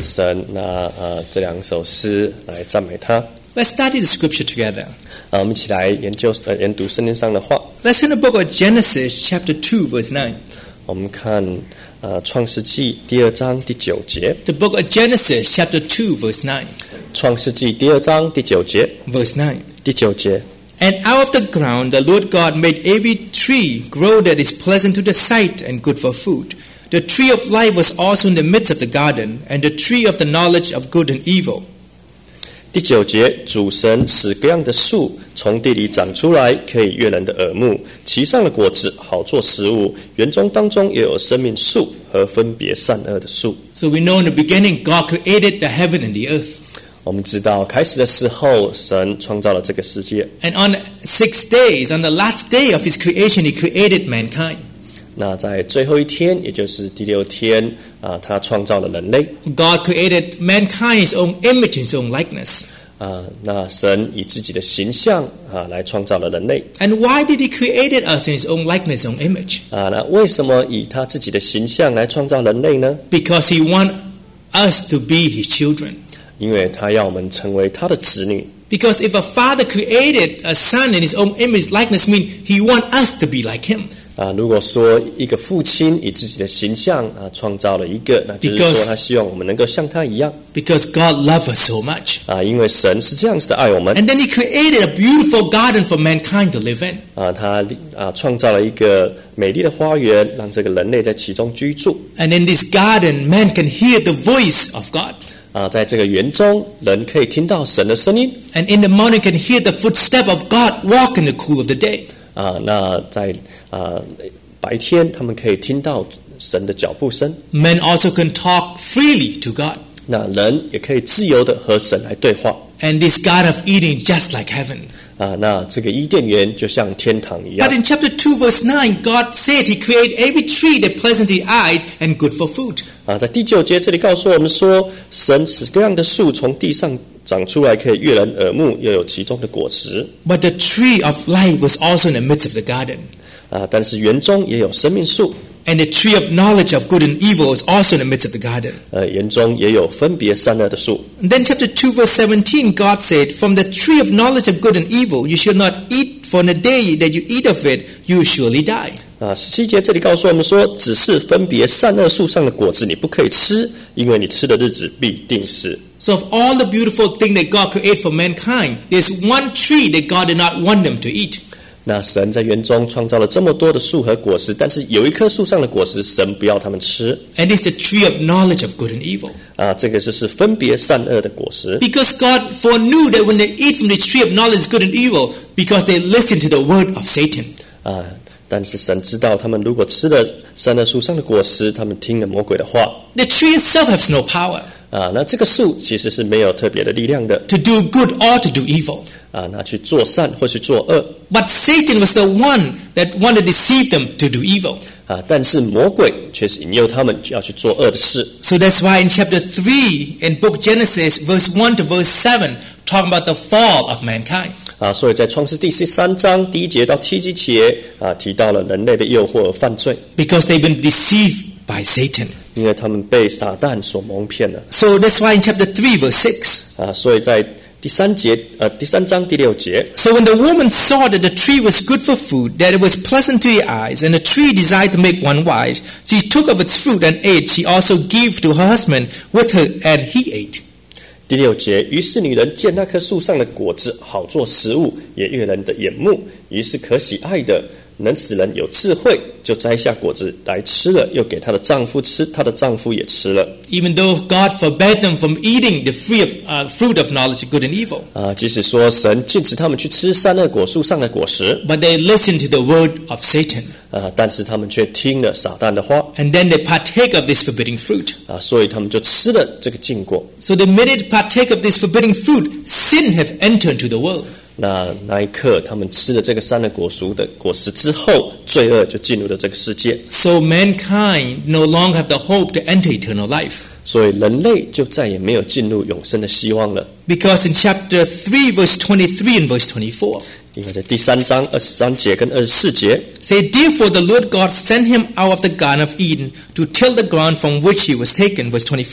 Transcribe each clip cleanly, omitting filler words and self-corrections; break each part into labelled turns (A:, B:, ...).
A: 神拿这两首诗来赞美他。
B: Let's study the scripture together.
A: 我们一起来研读圣经上的话。
B: Let's in the book of Genesis, chapter 2, verse 9.
A: 我们看创世纪第2章第9节。
B: The book of Genesis, chapter 2, verse 9.
A: 创世纪第2章第9节。
B: Verse 9.
A: 第9节。
B: And out of the ground the Lord God made every tree grow that is pleasant to the sight and good for food. The tree of life was also in the midst of the garden, and the tree of the knowledge of good and evil.
A: 第9节，主神使各样的树从地里长出来，可以悦人的耳目，其上的果子好做食物。园中当中也有生命树和分别善恶的树。
B: So we know in the beginning God created the heaven and the earth.
A: 我们知道开始的时候，神创造了这个世界。
B: And on 6 days, on the last day of His creation, He created mankind.
A: 那在最后一天，也就是第6天他创造了人类。
B: God created mankind in His own image, His own likeness.
A: 那神以自己的形象来创造了人类。
B: And why did He create us in His own likeness, His own image?
A: 那为什么以他自己的形象来创造人类呢？
B: Because He wants us to be His children.
A: 因为他要我们成为他的子女。
B: Because if a father created a son in his own image likeness, means he wants us to be like him.
A: 如果说一个父亲以自己的形象创造了一个，那就是说他希望我们能够像他一样。
B: Because God loves us so much.
A: 因为神是这样子的爱我们。
B: And then He created a beautiful garden for mankind to live in.
A: 他创造了一个美丽的花园，让这个人类在其中居住。
B: And in this garden, man can hear the voice of God.
A: 在这个园中，人可以听到神的声音。
B: And in the morning can hear the footstep of God walk in the cool of the day.
A: 那在白天，他们可以听到神的脚步声。
B: Men also can talk freely to God.
A: 那人也可以自由的和神来对话。
B: And this Garden of Eden is just like heaven.
A: 那这个伊甸园就像天堂一样。
B: But in chapter 2, verse 9, God said He created every tree that pleasant to the eyes and good for food.
A: 在第9节这里告诉我们说，神使各样的树从地上长出来，可以悦人耳目，又有其中的果实。
B: But the tree of life was also in the midst of the garden.
A: 但是园中也有生命树。
B: And the tree of knowledge of good and evil was also in the midst of the garden.
A: 园中也有分别善恶的树。
B: And then chapter 2, verse 17, God said, From the tree of knowledge of good and evil you shall not eat, for in the day that you eat of it, you will surely die.
A: 17节这里告诉我们说，只是分别善恶树上的果子你不可以吃，因为你吃的日子必定死。
B: So of all the beautiful things that God created for mankind, there's one tree that God did not want them to eat.
A: 那神在园中创造了这么多的树和果实，但是有一棵树上的果实，神不要他们吃。
B: And it's the tree of knowledge of good and evil.
A: 这个就是分别善恶的果实。
B: Because God foreknew that when they eat from the tree of knowledge of good and evil, because they listened to the word of Satan.
A: 但是神知道，他们如果吃了善恶树上的果实，他们听了魔鬼的话。
B: The tree itself has no power.
A: 那这个树其实是没有特别的力量的。
B: To do good or to do evil.
A: 那去做善或去做恶。
B: But Satan was the one that wanted to deceive them to do evil.
A: 但是魔鬼却是引诱他们要去做恶的事。
B: So that's why in chapter 3 in book Genesis, verse 1 to verse 7, talking about the fall of mankind.
A: 所以在创世第13章第1节到第7节提到了人类的诱惑和犯罪。
B: Because they've been deceived by Satan.
A: 因为他们被撒旦所蒙骗了。
B: So that's why in chapter 3, verse 6.
A: 所以在第3章第6节。
B: So when the woman saw that the tree was good for food, that it was pleasant to the eyes, and the tree desired to make one wise, she took of its fruit and ate. She also gave to her husband with her, and he ate.
A: 第6节，于是女人见那棵树上的果子好做食物，也悦人的眼目，于是可喜爱的，能使人有智慧，就摘下果子来吃了，又给她的丈夫吃，她的丈夫也吃了。
B: Even though God forbade them from eating the fruit of knowledge of good and evil.
A: 即使说神禁止他们去吃善恶果树上的果实。
B: But they listened to the word of Satan.
A: 但是他们却听了撒旦的话。
B: And then they partake of this forbidden fruit.
A: 所以他们就吃了这个禁果。
B: So the minute partake of this forbidden fruit, sin have entered into the world.
A: 那一刻，他们吃了这个善恶果实之后，罪恶就进入了这个世界。
B: So mankind no longer have the hope to enter eternal life.
A: 所以人类就再也没有进入永生的希望了。
B: Because in chapter 3, verse 23 and verse 24.
A: 因为在第3章23节跟24节
B: say, Therefore the Lord God sent him out of the Garden of Eden to till the ground from which he was taken. Verse 24.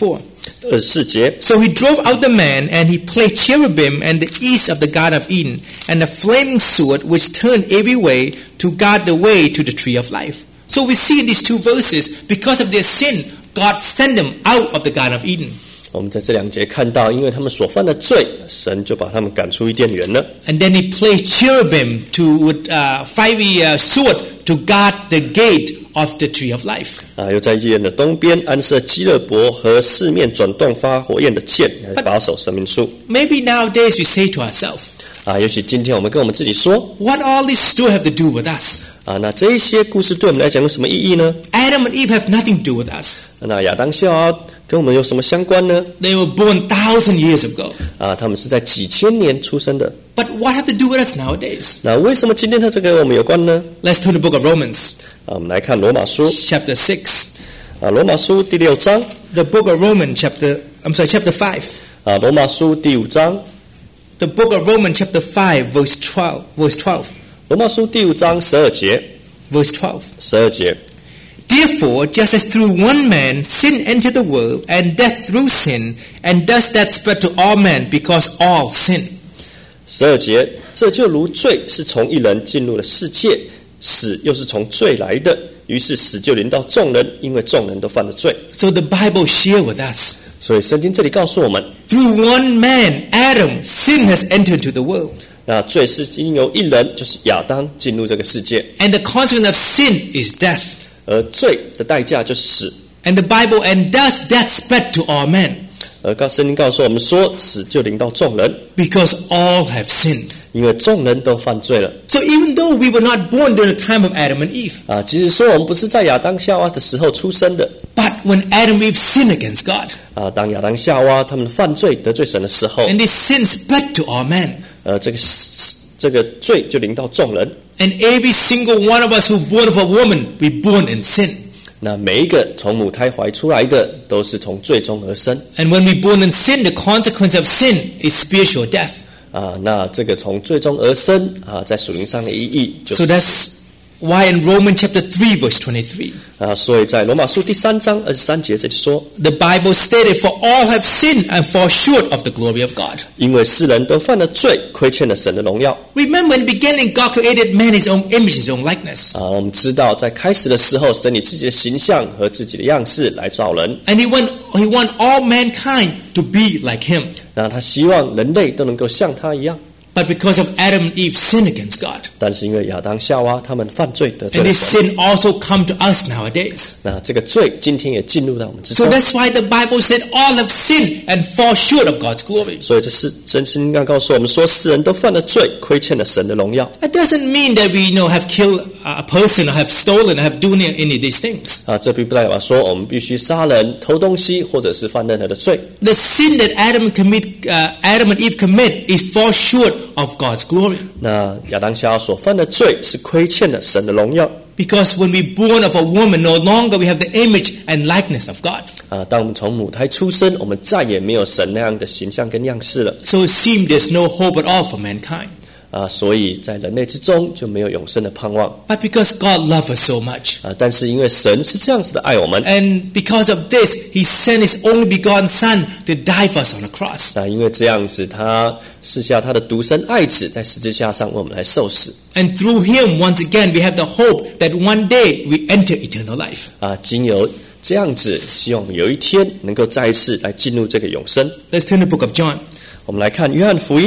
A: 24节，
B: So he drove out the man, and he placed cherubim and the east of the Garden of Eden, and a flaming sword which turned every way to guard the way to the tree of life. So we see in these two verses, because of their sin, God sent them out of the Garden of Eden.
A: 我们在这2节看到，因为他们所犯的罪，神就把他们赶出伊甸园了。
B: And then he placed cherubim with fiery sword to guard the gate of the tree of life.
A: 又在伊甸的东边安设基勒伯和四面转动发火焰的剑来把守生命树。
B: Maybe nowadays we say to ourselves,
A: 也许今天我们跟我们自己说，
B: what all these two have to do with us?
A: 那这一些故事对我们来讲有什么意义呢？
B: Adam and Eve have nothing to do with us.
A: 那亚当夏娃跟我们有什么相关呢？
B: They were born 1,000 years ago.
A: 他们是在几千年出生的。
B: But what have to do with us nowadays?
A: 那为什么今天它这个跟我们有关呢？
B: Let's turn to the book of Romans,
A: 我们来看罗马书，
B: chapter 6.
A: 罗马书第6章，
B: The book of Romans, chapter 5.
A: 罗马书第5章，
B: The book of Romans, chapter 5, verse 12.
A: 罗马书第5章12节，
B: Verse 12.
A: 12节。
B: Therefore, just as through one man sin entered the world, and death through sin, and thus that spread to all men because all sin.
A: 12节，这就如罪是从一人进入了世界，死又是从罪来的，于是死就临到众人，因为众人都犯了罪。
B: So the Bible shares with us.
A: 所以圣经这里告诉我们，
B: Through one man, Adam, sin has entered into the world.
A: 那罪是因由一人，就是亚当进入这个世界，
B: And the consequence of sin is death.
A: 而罪的代价就是死。
B: And thus death spread to all men.
A: 而圣经告诉我们说，死就临到众人，
B: Because all have sinned.
A: 因为众人都犯罪了。
B: So even though we were not born during the time of Adam and Eve,
A: 即使说我们不是在亚当夏娃的时候出生的，
B: but when Adam and Eve sinned against God,
A: 当亚当夏娃他们犯罪得罪神的时候，
B: and this sin spread to all men.
A: 这个罪就临到众人。
B: And every single one of us who born of a woman, we born in sin.
A: 那每一个从母胎怀出来的，都是从罪中而生。
B: And when we born in sin, the consequence of sin is spiritual death.
A: 那这个从罪中而生在属灵上的意义就是
B: So that's why in Romans chapter 3, verse 23,
A: 所以在罗马书第3章23节这里说，
B: the Bible stated, For all have sinned and fall short of the glory of God.
A: 因为世人都犯了罪，亏欠了神的荣耀。
B: Remember, in the beginning, God created man his own image, his own likeness.
A: 我们知道在开始的时候，神以自己的形象和自己的样式来造人。
B: And he want all mankind to be like him.
A: 那他希望人类都能够像他一样。
B: But because of Adam and Eve sin against God,
A: 但是因为亚当夏娃他们犯罪得罪
B: and
A: 了
B: this
A: 神，
B: sin also come to us nowadays.
A: 那这个罪今天也进入到我们之
B: So
A: 中。
B: that's why the Bible said all have sinned and fall short of God's glory.
A: 所以这是真经刚告诉我们说，世人都犯了罪，亏欠了神的荣耀。
B: That doesn't mean that we have killed a person or have stolen or have done any of these things.
A: 这并不代表说我们必须杀人、偷东西，或者是犯任何的罪。
B: The sin that Adam and Eve commit is fall short of God's glory.
A: 那亚当夏娃所犯的罪是亏欠了神的荣耀。
B: Because when we born of a woman, no longer we have the image and likeness of God.
A: 当我们从母胎出生，我们再也没有神那样的形象跟样式了。
B: So it seems there's no hope at all for mankind.
A: 所以在人类之中就没有永生的盼望。
B: But because God loved us so much,
A: 但是因为神是这样子的爱我们，
B: and because of this, He sent His only begotten Son to die for us on the cross.
A: 因为这样子，他赐下他的独生爱子，在十字架上为我们来受死。
B: And through Him, once again, we have the hope that one day we enter eternal life.
A: 经由这样子，希望我们有一天能够再一次来进入这个永生。
B: Let's turn to the book of John.
A: 我们来看约翰福音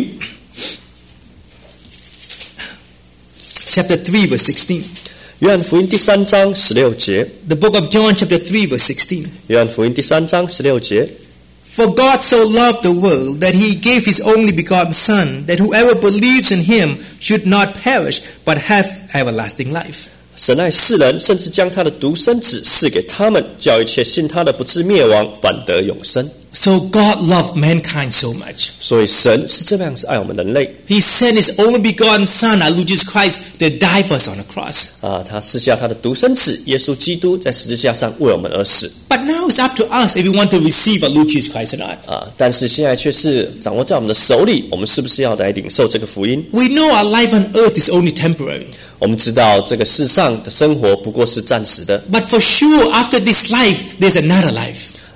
B: Chapter 3, verse 16.
A: 约翰福音第3章16节。
B: The book of John, chapter 3, verse 16.
A: 约翰福音第3章16节。
B: For God so loved the world that He gave His only begotten Son, that whoever believes in Him should not perish, but have everlasting life.
A: 神爱世人，甚至将他的独生子赐给他们，叫一切信他的不至灭亡，反得永生。
B: So God loved mankind so much.
A: 所以神是这样子爱我们人类。
B: He sent His only begotten Son, our Lord Jesus Christ, to die for us on the cross.
A: 他赐下他的独生子耶稣基督，在十字架上为我们而死。
B: But now it's up to us if we want to receive our Lord Jesus Christ or not.
A: 但是现在却是掌握在我们的手里，我们是不是要来领受这个福音？
B: We know our life on earth is only temporary.
A: 我们知道这个世上的生活不过是暂时的。
B: But for sure, after this life, there's another life.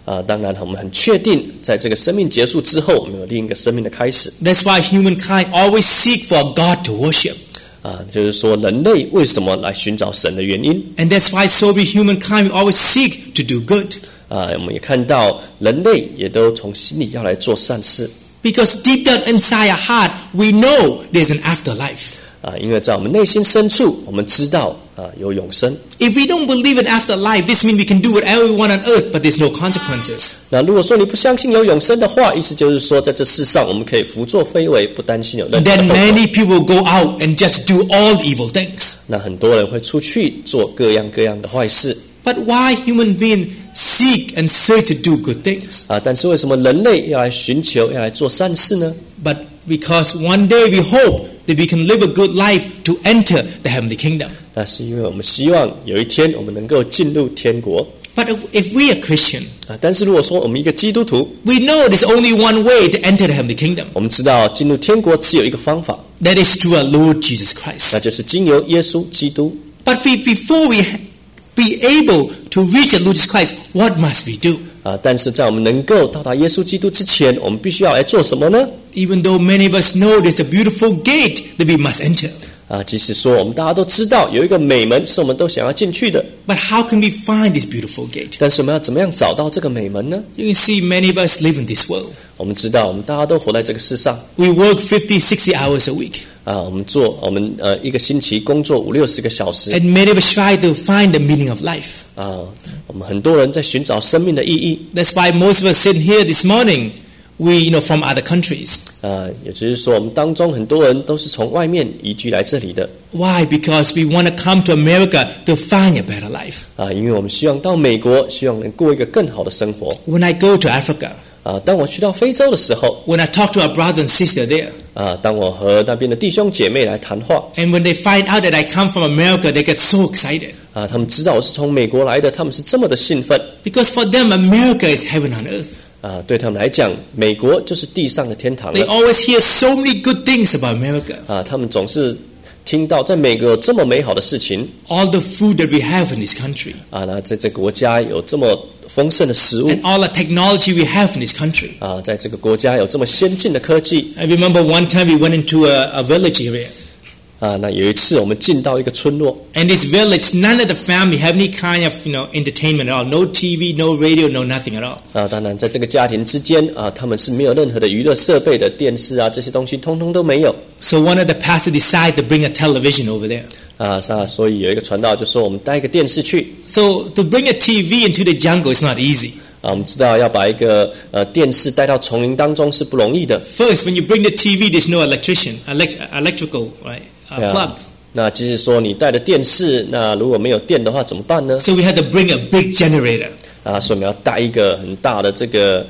A: 当然我们很确定，在这个生命结束之后，我们有另一个生命的开始。
B: That's why humankind always seek for a God to worship.
A: 就是说人类为什么来寻找神的原因。
B: And that's why so we humankind we always seek to do good.
A: 我们也看到人类也都从心里要来做善事。
B: Because deep down inside our heart, we know there's an afterlife.
A: 因为在我们内心深处，我们知道有永生。
B: If we don't believe in afterlife, this means we can do whatever we want on earth, but there's no consequences.
A: 那如果说你不相信有永生的话，意思就是说，在这世上我们可以胡作非为，不担心有任何的后
B: Then
A: 果。
B: many people go out and just do all evil things.
A: 那很多人会出去做各样各样的坏事。
B: But why human beings seek and search to do good things?
A: 但是为什么人类要来寻求、要来做善事呢？
B: But because one day we hope that we can live a good life to enter the heavenly kingdom.
A: 那是因为我们希望有一天我们能够进入天国。
B: But if we are Christian,
A: 但是如果说我们一个基督徒，
B: we know there's only one way to enter the heavenly kingdom.
A: 我们知道进入天国只有一个方法，
B: That is through our Lord Jesus Christ.
A: 那就是经由耶稣基督。
B: But before we be able to reach the Lord Jesus Christ, what must we do?
A: 但是在我们能够到达耶稣基督之前，我们必须要来做什么呢？
B: Even though many of us know there's a beautiful gate that we must enter.
A: 即使说我们大家都知道有一个美门是我们都想要进去的，
B: But how can we find this beautiful gate?
A: 但是我们要怎么样找到这个美门呢？
B: You can see many of us live in this world.
A: 我们知道我们大家都活在这个世上。
B: We work 50, 60 hours a week.
A: 我们一个星期工作50-60个小时。
B: And many of us try to find the meaning of life.
A: 我们很多人在寻找生命的意义。
B: That's why most of us sitting here this morning, we from other countries.
A: 也就是说，我们当中很多人都是从外面移居来这里的。
B: Why? Because we want to come to America to find a better life.
A: 因为我们希望到美国，希望能过一个更好的生活。
B: When I go to Africa,
A: 当我去到非洲的时候，
B: when I talk to our brother and sister there,
A: 当我和那边的弟兄姐妹来谈话，
B: and when they find out that I come from America, they get so excited.
A: 他们知道我是从美国来的，他们是这么的兴奋。
B: Because for them, America is heaven on earth.
A: 对他们来讲，美国就是地上的天堂
B: They
A: 了。
B: always hear so many good things about America.
A: 他们总是听到在美国有这么美好的事情。
B: All the food that we have in this country.
A: 那在这个国家有这么丰盛的食物。
B: And all the technology we have in this country.
A: 在这个国家有这么先进的科技。
B: I remember one time we went into a village area.
A: 那有一次我们进到一个村落。
B: And this village, none of the family have any kind of entertainment at all. No TV, no radio, no nothing at all.
A: 当然在这个家庭之间他们是没有任何的娱乐设备的，电视这些东西通通都没有。
B: So one of the pastors decided to bring a television over there.
A: 所以有一个传道就说我们带一个电视去。
B: So to bring a TV into the jungle is not easy.
A: 我们知道要把一个电视带到丛林当中是不容易的。
B: First, when you bring the TV, there's no electrical, right? Plugs.
A: 那即使说你带的电视，那如果没有电的话怎么办呢？
B: So we had to bring a big generator.
A: 所以我们要带一个很大的这个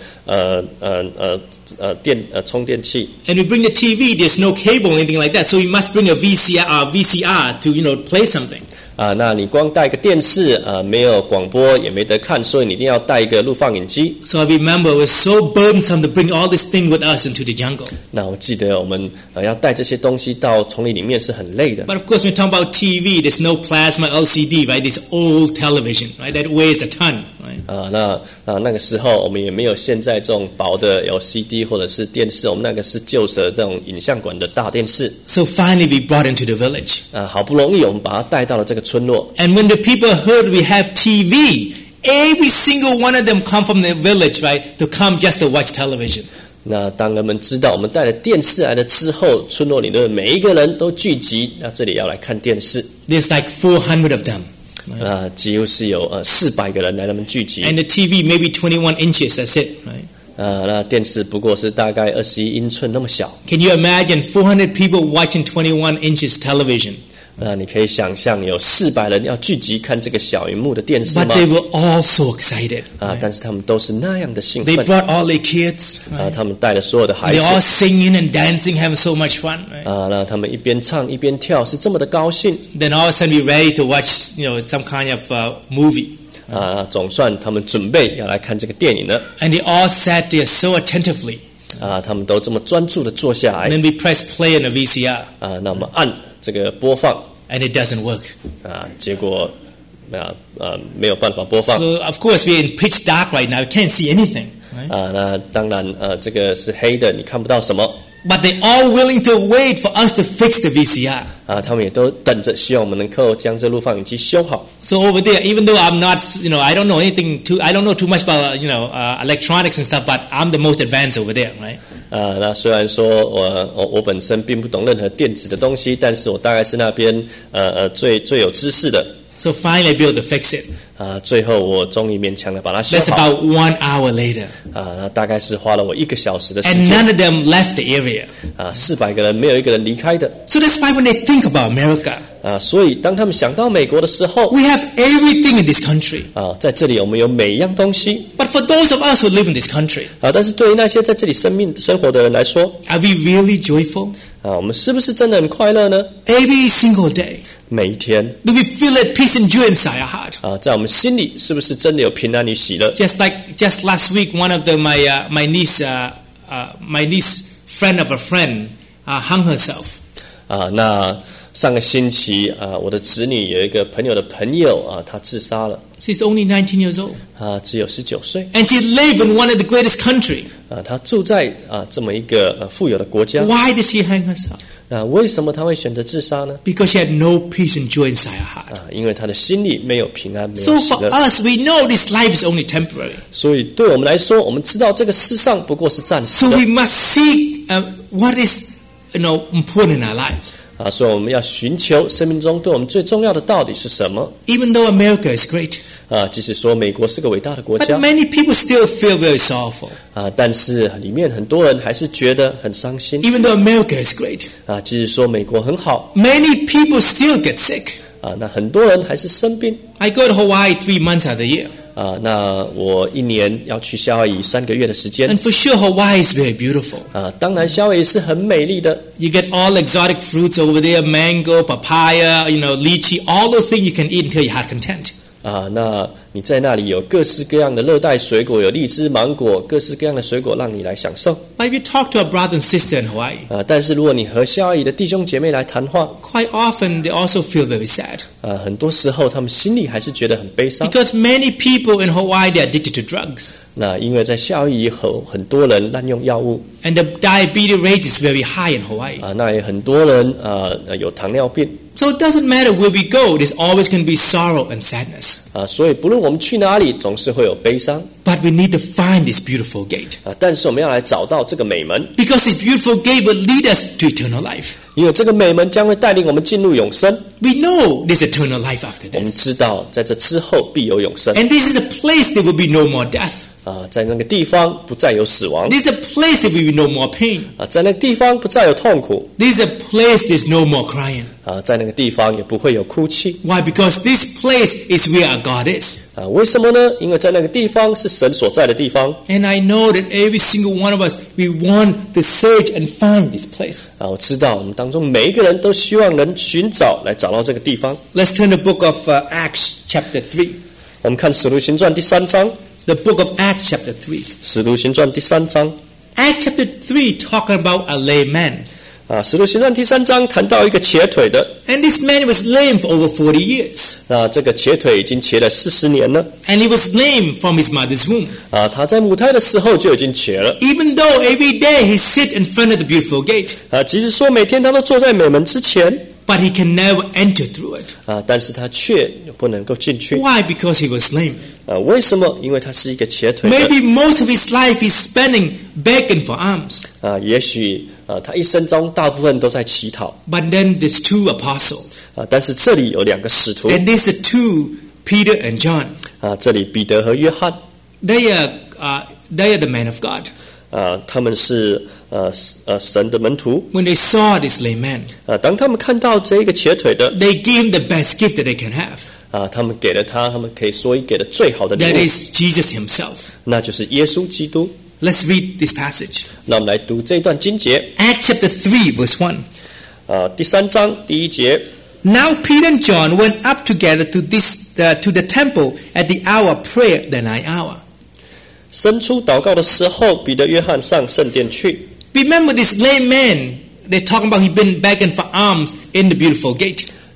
A: 充电器。
B: And we bring the TV, there's no cable or anything like that. So we must bring a VCR to play something.
A: 那你光带一个电视没有广播也没得看，所以你一定要带一个录放影机。
B: So I remember it was so burdensome to bring all this thing with us into the jungle.
A: 那我记得我们要带这些东西到丛林里面是很累的。
B: But of course, when we talk about TV, there's no plasma LCD, right? This old television, right? That weighs a ton, right?
A: 那个时候我们也没有现在这种薄的LCD 或者是电视，我们那个是旧的这种影像馆的大电视。
B: So finally, we brought into the village.
A: 好不容易我们把它带到了这个村落。
B: And when the people heard we have TV, every single one of them come from the village, right, to come just to watch television.
A: 那当人们知道我们带了电视来了之后，村落里的每一个人都聚集，那这里要来看电视。
B: There's like 400 of them.
A: 几乎是有400个人来他们聚集。
B: And the TV maybe 21 inches, that's it, right?
A: 那电视不过是大概21英寸那么小。
B: Can you imagine 400 people watching 21 inches television?
A: 你可以想象有400人要聚集看这个小荧幕的电视吗？
B: But they were all so excited.
A: 但是他们都是那样的兴
B: They
A: 奋。
B: brought all their kids. Right?
A: 他们带了所有的孩
B: They're all
A: 子。
B: singing and dancing, having so much fun. Right?
A: 那他们一边唱一边跳，是这么的高兴。
B: Then all of a sudden we're ready to watch, some kind of movie.
A: 总算他们准备要来看这个电影了。
B: And they all sat there so attentively.
A: 他们都这么专注的坐下来。
B: And then we press play on the VCR.
A: 那我们按这个播放。
B: And it doesn't work.
A: 结果没有办法播放。
B: So of course we're in pitch dark right now. We can't see anything. Right?
A: 那当然这个是黑的，你看不到什么。
B: But they're all willing to wait for us to fix the VCR.
A: 他们也都等着，希望我们能够将这录放影机修好。
B: So over there, even though I'm not, I don't know I don't know too much about, electronics and stuff, but I'm the most advanced over there, right?
A: 那虽然说我本身并不懂任何电子的东西，但是我大概是那边最有知识的。
B: So finally I be able to fix it.
A: 最后我终于勉强的把它修
B: That's
A: 好。
B: about 1 hour later.
A: 那大概是花了我1个小时的时
B: And
A: 间。
B: none of them left the area.
A: 400个人没有一个人离开的。
B: So that's why when they think about America,
A: 所以当他们想到美国的时候，
B: we have everything in this country.
A: 在这里我们有每一样东西。
B: But for those of us who live in this country,
A: 但是对于那些在这里生活的人来说，
B: are we really joyful?
A: 我们是不是真的很快乐呢？
B: Every single day.
A: 每一天，
B: Do we feel that peace and joy inside our heart?
A: 在我们心里是不是真的有平安与喜乐？
B: Just last week, one of my niece friend of a friend hung herself.
A: 那上个星期我的侄女有一个朋友的朋友她自杀了。
B: She's only 19 years old.
A: 只有19岁。
B: And she lived in one of the greatest country.
A: 她住在这么一个富有的国家。
B: Why did she hang herself?
A: 为什么她会选择自杀呢？
B: Because she had no peace and joy inside her heart.
A: 因为她的心里没有平安，没
B: So
A: 有喜
B: for
A: 乐。
B: us, we know this life is only temporary.
A: 所以对我们来说，我们知道这个世上不过是暂时
B: So
A: 的。
B: we must seek what is important in our lives.
A: 所以我们要寻求生命中对我们最重要的到底是什么。
B: Even though America is great,
A: 即使说美国是个伟大的国
B: but
A: 家，
B: many people still feel very sorrowful.
A: 但是里面很多人还是觉得很伤心。
B: Even though America is great,
A: 即使说美国很好，
B: many people still get sick.
A: 那很多人还是生病。
B: I go to Hawaii 3 months out of the year.
A: 那我1年要去夏威夷3个月的时间。
B: And for sure, Hawaii is very beautiful.
A: 当然夏威夷是很美丽的。
B: You get all exotic fruits over there, mango, papaya, lychee, all those things you can eat until your heart content.
A: 那你在那里有各式各样的热带水果，有荔枝、芒果，各式各样的水果让你来享受。
B: But if you talk to a brother and sister in Hawaii,
A: 但是如果你和夏威夷的弟兄姐妹来谈话，
B: quite often they also feel very sad.
A: 很多时候他们心里还是觉得很悲伤。
B: Because many people in Hawaii, they are addicted to drugs.
A: 那因为在夏威夷很多人滥用药物，
B: And the diabetes rate is very high in Hawaii.
A: 那也很多人有糖尿病。
B: So it doesn't matter where we go, there's always going to be sorrow and sadness.
A: 所以不论我们去哪里，总是会有悲伤。
B: But we need to find this beautiful gate.
A: 但是我们要来找到这个美门，
B: Because this beautiful gate will lead us to eternal life.
A: 因为这个美门将会带领我们进入永生。
B: We know there's eternal life after
A: 我们
B: this.
A: 知道在这之后必有永生。
B: And this is a place there will be no more death.
A: 在那个地方不再有死亡。
B: This is a place there will be no more pain.
A: 在那个地方不再有痛苦。
B: This is a place there's no more crying.
A: 在那个地方也不会有哭泣。
B: Why? Because this place is where our God is.
A: 为什么呢？因为在那个地方是神所在的地方。
B: And I know that every single one of us, we want to search and find this place.
A: 我知道我们当中每一个人都希望能寻找来找到这个地方。
B: Let's turn to the book of Acts chapter 3.
A: 我们看《使徒行传》第3章。
B: The book of Acts chapter 3.
A: 《使徒行传》第3章。
B: Acts chapter 3 talking about a layman.
A: 《使徒行传》第3章谈到一个瘸腿的。
B: And this man was lame for over 40 years.
A: 这个瘸腿已经瘸了40年了。
B: And he was lame from his mother's womb.
A: 他在母胎的时候就已经瘸了。
B: Even though every day he sit in front of the beautiful gate.
A: 即使说每天他都坐在美门之前。
B: But he can never enter through it.
A: 但是他却不能够进去。
B: Why? Because he was lame.
A: 为什么？因为他是一个瘸腿的。
B: Maybe most of his life he's spending begging for alms.
A: 也许他一生中大部分都在乞讨。
B: But then there's 2 apostles.
A: 但是这里有2个使徒。
B: And these are 2, Peter and John.
A: 这里彼得和约翰。
B: They are the men of God.
A: 他们是神的门徒。
B: When they saw this lame man,
A: 当他们看到这一个瘸腿的，
B: they gave him the best gift that they can have.
A: 他们给了他们可以说给的最好的礼
B: That
A: 物，
B: is Jesus himself.
A: 那就是耶稣基督。
B: Let's read this passage.
A: 那我们来读这一段经节。
B: Acts chapter 3 verse 1.
A: 第3章第1节。
B: Now Peter and John went up together to the temple at the hour of prayer, the 9th hour.
A: 伸出祷告的时候，彼得、约翰上圣殿去。
B: Remember this lame man, they're talking about he'd been begging for alms in the beautiful gate.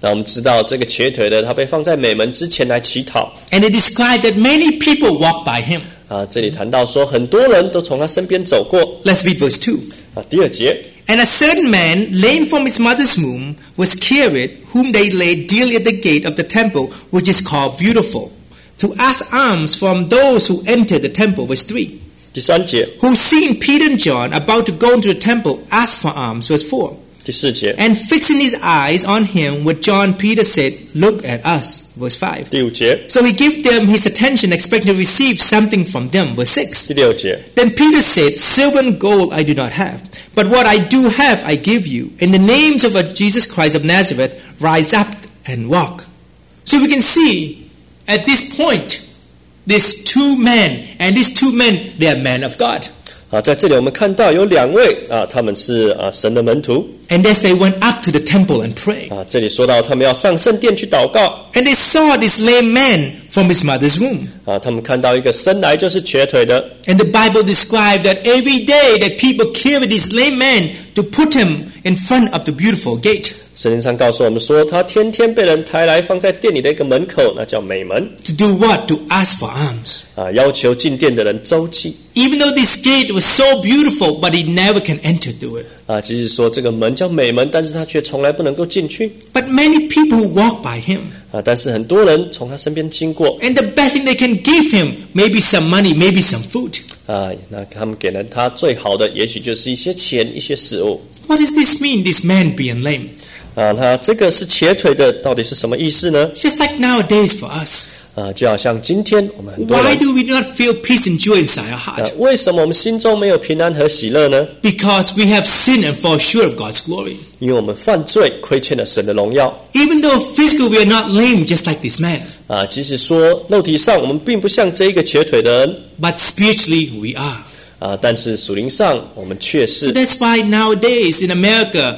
A: 那我们知道这个瘸腿的他被放在美门之前来乞讨
B: And it described that many people walked by him.
A: 这里谈到说很多人都从他身边走过
B: Let's read verse 2.
A: 第二节
B: And a certain man, lame from his mother's womb, was carried, whom they laid daily at the gate of the temple, which is called Beautiful, to ask alms from those who entered the temple. Verse 3.
A: 第三节
B: Who, seeing Peter and John about to go into the temple, asked for alms. Verse 4.
A: 第四节
B: And fixing his eyes on him with John, Peter said, Look at us. Verse 5.
A: 第五节
B: So he gave them his attention, expecting to receive something from them. Verse 6.
A: 第六节
B: Then Peter said, Silver and gold I do not have, but what I do have I give you. In the names of Jesus Christ of Nazareth, rise up and walk. So we can see at this point, these two men, and these two men, they are men of God.
A: 在这里我们看到有两位他们是神的门徒
B: And as they went up to the temple and prayed,
A: 这里说到他们要上圣殿去祷告
B: and they saw this lame man from his mother's womb.
A: 他们看到一个生来就是瘸腿的
B: And the Bible described that every day that people carry this lame man to put him in front of the beautiful gate.
A: 圣经上告诉我们说他天天被人抬来放在店里的一个门口，那叫美门
B: To do what? To ask for alms.
A: 要求进店的人周济
B: Even though this gate was so beautiful, but he never can enter through it.
A: 即使说这个门叫美门，但是他却从来不能够进去
B: But many people who walk by him,
A: 但是很多人从他身边经过
B: and the best thing they can give him, maybe some money, maybe some food.
A: 那他们给了他最好的也许就是一些钱一些食物
B: What does this mean, this man being lame?
A: 那这个是瘸腿的到底是什么意思呢
B: Just like nowadays for us.
A: 就好像今天我们很多
B: Why
A: 人
B: do we not feel peace and joy inside our heart?
A: 为什么我们心中没有平安和喜乐呢
B: Because we have sinned and fall short of God's glory.
A: 因为我们犯罪亏欠了神的荣耀
B: Even though physically we are not lame just like this man,
A: 即使说肉体上我们并不像这一个瘸腿的人
B: but spiritually we are.
A: 但是属灵上我们却
B: So
A: 是
B: that's why nowadays in America,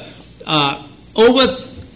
B: over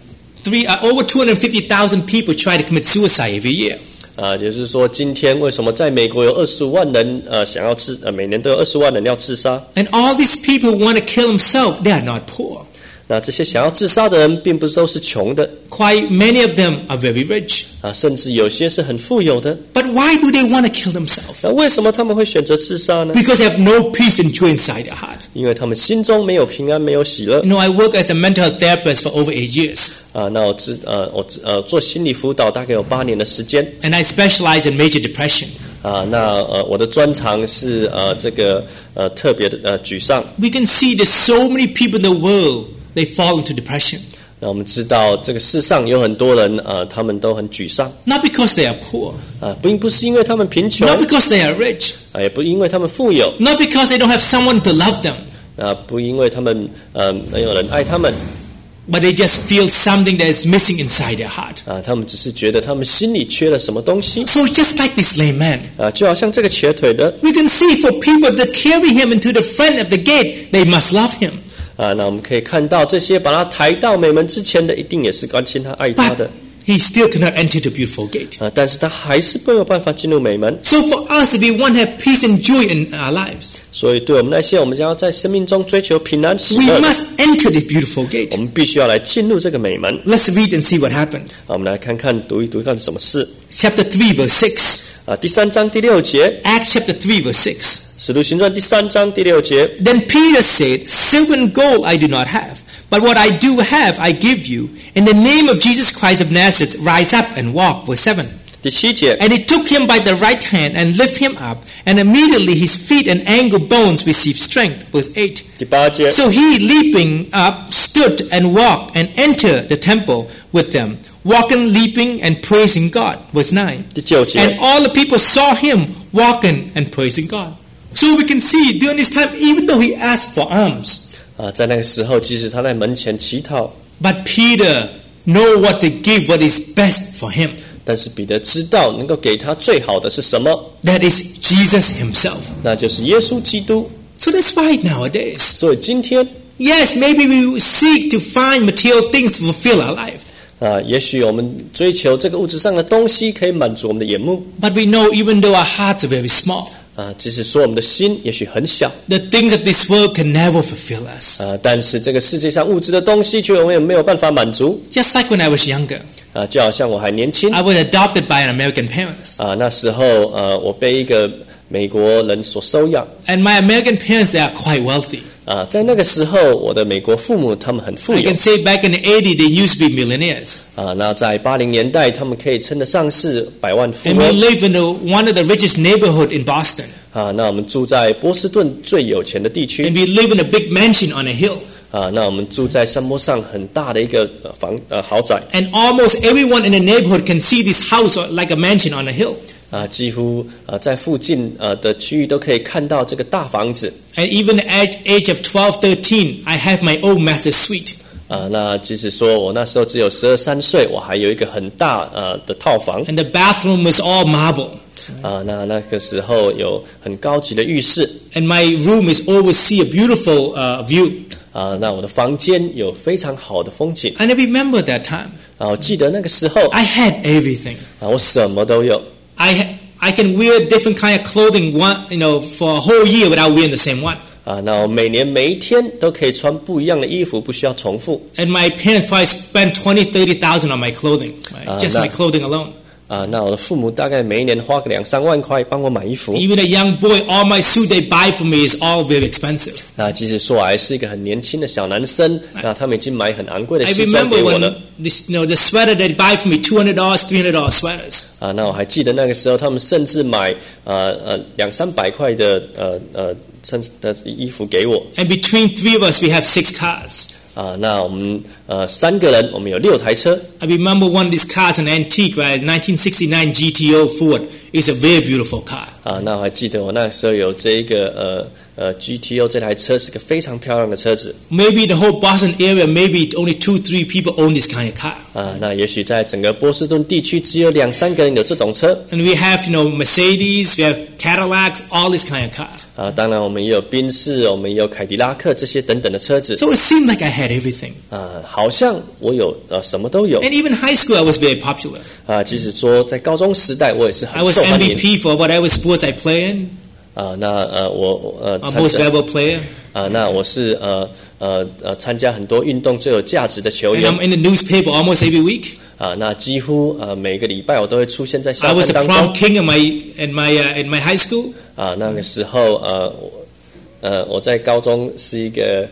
B: 250,000 people try to commit suicide every year.
A: 也就是说今天为什么在美国有25万人想要每年都有20万人要自杀
B: And all these people who want to kill themselves, they are not poor.
A: 那这些想要自杀的人并不是都是穷的
B: Quite many of them are very rich.
A: 甚至有些是很富有的
B: But why do they want to kill themselves?
A: 那为什么他们会选择自杀呢
B: Because they have no peace and joy inside their heart.
A: 因为他们心中没有平安没有喜乐
B: You know, I work as a mental health therapist for over 8 years.
A: 那我做心理辅导大概有8年的时间
B: And I specialize in major depression.
A: 我的专长是这个特别的沮丧
B: We can see there's so many people in the world, they fall into depression.
A: 那我们知道这个世上有很多人他们都很沮丧
B: Not because they are poor,
A: 并不是因为他们贫穷
B: not because they are rich,
A: 也不因为他们富有
B: not because they don't have someone to love them,
A: 不因为他们没有人爱他们
B: but they just feel something that is missing inside their heart.
A: 他们只是觉得他们心里缺了什么东西
B: So just like this lame man,
A: 就好像这个瘸腿的
B: we can see for people to carry him into the front of the gate, they must love him.
A: 那我们可以看到这些把他抬到美门之前的一定也是关心他爱他的
B: But he still cannot enter the beautiful gate.
A: 但是他还是没有办法进入美门
B: So for us, if we want to have peace and joy in our lives,
A: 所以对我们那些我们将要在生命中追求平安喜
B: we
A: 乐的
B: must enter this beautiful gate.
A: 我们必须要来进入这个美门
B: Let's read and see what happened.
A: 我们来看看读一读看什么事
B: Chapter 3, verse 6.
A: 第3章第6节
B: Acts chapter 3, verse 6.
A: 使徒行传第3章第6节
B: Then Peter said, Silver and gold I do not have, but what I do have I give you. In the name of Jesus Christ of Nazareth, rise up and walk. Verse 7.
A: 第7节
B: And he took him by the right hand and lifted him up, and immediately his feet and ankle bones received strength. Verse 8.
A: 第8节
B: So he, leaping up, stood and walked and entered the temple with them, walking, leaping, and praising God. Verse 9.
A: 第9节
B: And all the people saw him walking and praising God. So we can see during this time, even though he asked for alms,
A: 在那个时候即使他在门前乞讨
B: but Peter know what to give, what is best for him.
A: 但是彼得知道能够给他最好的是什么
B: That is Jesus himself.
A: 那就是耶稣基督
B: So that's why nowadays,
A: 所以今天
B: yes, maybe we seek to find material things to fulfill our life.
A: 也许我们追求这个物质上的东西可以满足我们的眼目
B: But we know even though our hearts are very small,
A: 即使说我们的心也许很小，
B: The things of this world can never fulfill us.
A: 但是这个世界上物质的东西却永远没有办法满足。
B: Just like when I was younger,
A: 就好像我还年轻，
B: I was adopted by an American parents.
A: 那时候我被一个美国人所收养。
B: And my American parents, they are quite wealthy.
A: 在那个时候，我的美国父母他们很富
B: I
A: 有。
B: can say back in the 80s, they used to be millionaires.
A: 那在80年代，他们可以称得上是百万富
B: And we
A: 翁。
B: live in one of the richest neighborhood in Boston.
A: 那我们住在波士顿最有钱的地区。
B: And we live in a big mansion on a hill.
A: 那我们住在山坡上很大的一个豪宅。
B: And almost everyone in the neighborhood can see this house like a mansion on a hill.
A: 几乎在附近的区域都可以看到这个大房子。
B: And even at the age of 12, 13, I have my own master suite.
A: 那即使说我那时候只有12、13岁，我还有一个很大的套房。
B: And the bathroom was all marble.
A: 那个时候有很高级的浴室。
B: And my room is oversee a beautiful view.
A: 那我的房间有非常好的风景。
B: And I remember that time.
A: 我记得那个时候，
B: I had everything.
A: 我什么都有。
B: I can wear different kind of clothing for a whole year without wearing the same one.
A: 那我每年每一天都可以穿不一样的衣服，不需要重复。
B: And my parents probably spent 20,000-30,000 on my clothing, right? Just my clothing alone.
A: 那我的父母大概每一年花个2-3万块帮我买衣服。
B: Even a young boy, all my suit they buy for me is all very expensive.
A: 即使说我还是一个很年轻的小男生，那他们已经买很昂贵的
B: I
A: 西装
B: remember
A: 给我
B: when
A: 了。
B: the sweater they buy for me, $200, $300 sweaters.
A: 那我还记得那个时候，他们甚至买200-300块的衣服给我。
B: And between three of us, we have 6 cars.
A: 那我们3个人，我们有6台车。
B: I remember one of these cars, an antique, right? 1969 GTO Ford. It's a very beautiful car.
A: 那我还记得我那时候有这一个GTO 这台车是个非常漂亮的车子。
B: Maybe the whole Boston area, maybe only 2-3 people own this kind of car.
A: 那也许在整个波士顿地区只有2-3个人有这种车。
B: And we have, Mercedes, we have Cadillacs, all this kind of car.
A: 当然我们也有宾士，我们也有凯迪拉克这些等等的车子。
B: So it seemed like I had everything.
A: 好像我有什么都有。
B: And even high school, I was very popular.
A: 即使说在高中时代，我也是
B: I
A: 很
B: was
A: 受欢迎。
B: MVP for whatever sports I play in.
A: 我
B: Most valuable player.
A: 那我是参加很多运动最有价值的球
B: And
A: 员。
B: I'm in the newspaper almost every week.
A: 那几乎每个礼拜我都会出现在
B: I
A: 校
B: was
A: 刊
B: the
A: 当
B: prom
A: 中。
B: king in my high school.
A: 那个时候我在高中是一个。